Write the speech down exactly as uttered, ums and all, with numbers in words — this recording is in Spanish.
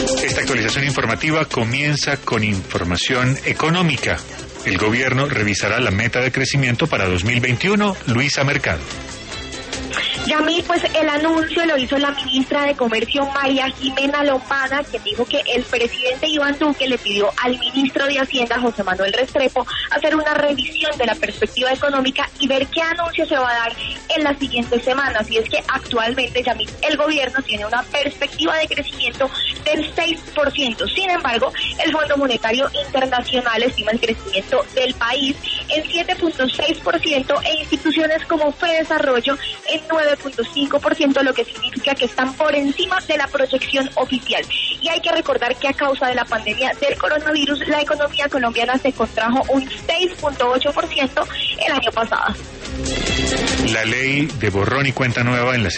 Esta actualización informativa comienza con información económica. El gobierno revisará la meta de crecimiento para dos mil veintiuno. Luisa Mercado. Yamil, pues el anuncio lo hizo la ministra de Comercio María Jimena Lombana, que dijo que el presidente Iván Duque le pidió al ministro de Hacienda, José Manuel Restrepo, hacer una revisión de la perspectiva económica y ver qué anuncio se va a dar en las siguientes semanas. Y es que actualmente, Yamil, el gobierno tiene una perspectiva de crecimiento del seis por ciento. Sin embargo, el Fondo Monetario Internacional estima el crecimiento del país en siete punto seis por ciento e instituciones como Fedesarrollo en nueve punto cinco por ciento, lo que significa que están por encima de la proyección oficial. Y hay que recordar que a causa de la pandemia del coronavirus, la economía colombiana se contrajo un seis punto ocho por ciento el año pasado. La ley de borrón y cuenta nueva en la